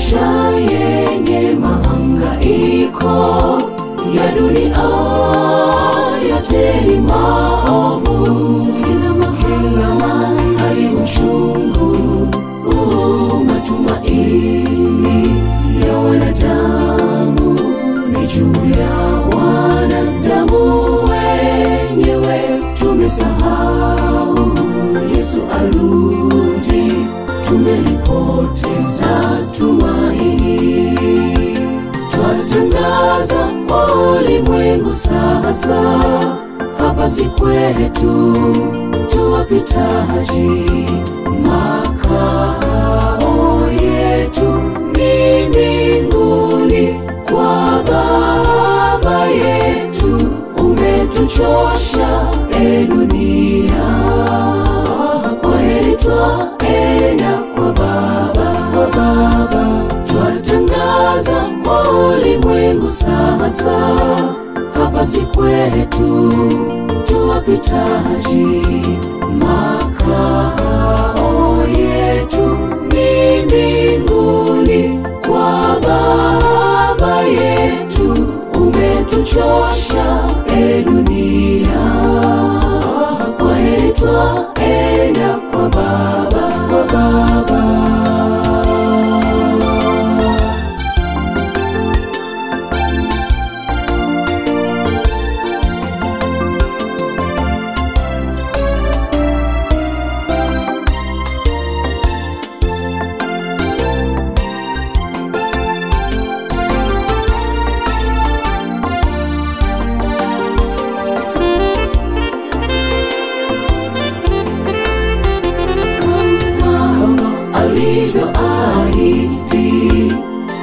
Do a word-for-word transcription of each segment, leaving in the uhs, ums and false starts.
maisha yenye mahangaiko ya dunia yote ni maovu, kila mahali hali uchungu, uh, matumaini ya wanadamu ni juu ya wanadamu wenyewe. Tumesahau Yesu arudi, tumelipoteza tumaini. Twatangaza kwa ulimwengu sasa, hapa si kwetu, tuwapitaji. Makao yetu ni mbinguni kwa Baba yetu. Umetuchosha e dunia, kwaheri twaenda kwa Baba, kwa Baba. Twatangaza kwa ulimwengu sasa, hapa si kwetu, tuwapitaji. Makao yetu ni mbinguni kwa Baba yetu. Umetuchosha e dunia, kwaheri twaenda kwa Baba, kwa Baba. Alivyoahidi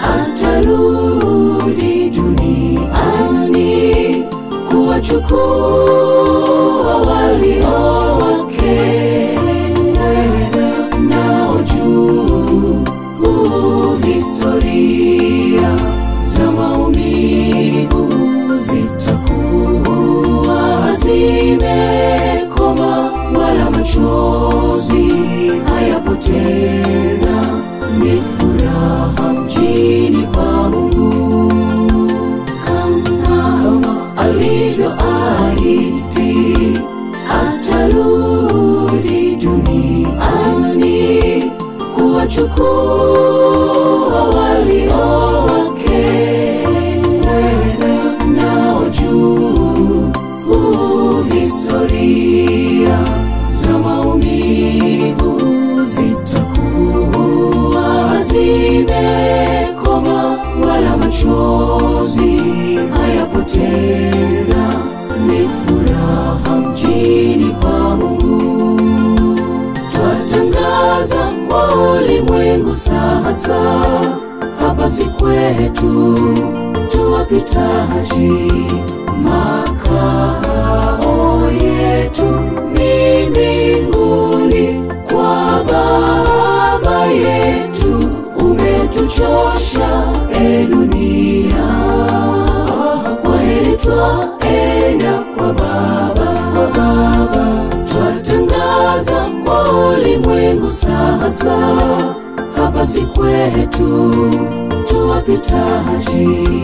atarudi duniani kuwachukua walio wake nao juu. Historia za maumivu zitakuwa zimekoma, wala machozi hayapo tena. Ni furaha mjini pa Mungu, kama alivyoahidi atarudi duniani kuwachukua walio wake nao juu. Historia za maumivu zitakuwa zimekoma, wala machozi hayapo tena. Ni furaha mjini pa Mungu. Twatangaza kwa ulimwengu sasa, hapa si kwetu, tuwapitaji. Makao yetu ni mbinguni kwa Baba yetu. Umetuchosha e dunia, kwaheri twaenda kwa Baba, kwa Baba. Twatangaza kwa ulimwengu sasa, hapa si kwetu, tuwapitaji.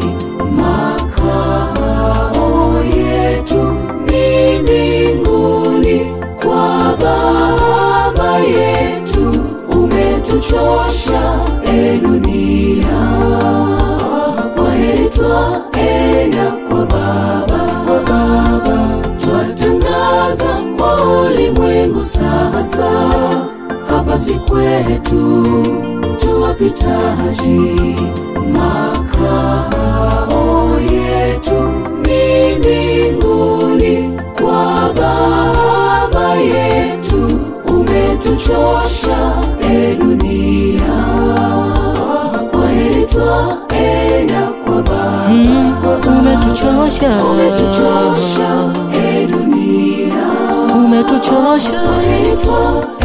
Makao yetu ni mbinguni kwa Baba yetu. Umetuchosha e dunia, kwaheri twaenda kwa Baba, kwa Baba. Twatangaza kwa ulimwengu sasa, hapa si kwetu, tuwapitaji. Makao yetu ni mbinguni kwa Baba yetu. Umetuchosha e dunia, kwaheri twaenda kwa Baba, kwa Baba. Umetuchosha, umetuchosha e dunia, umetuchosha, kwaheri twaenda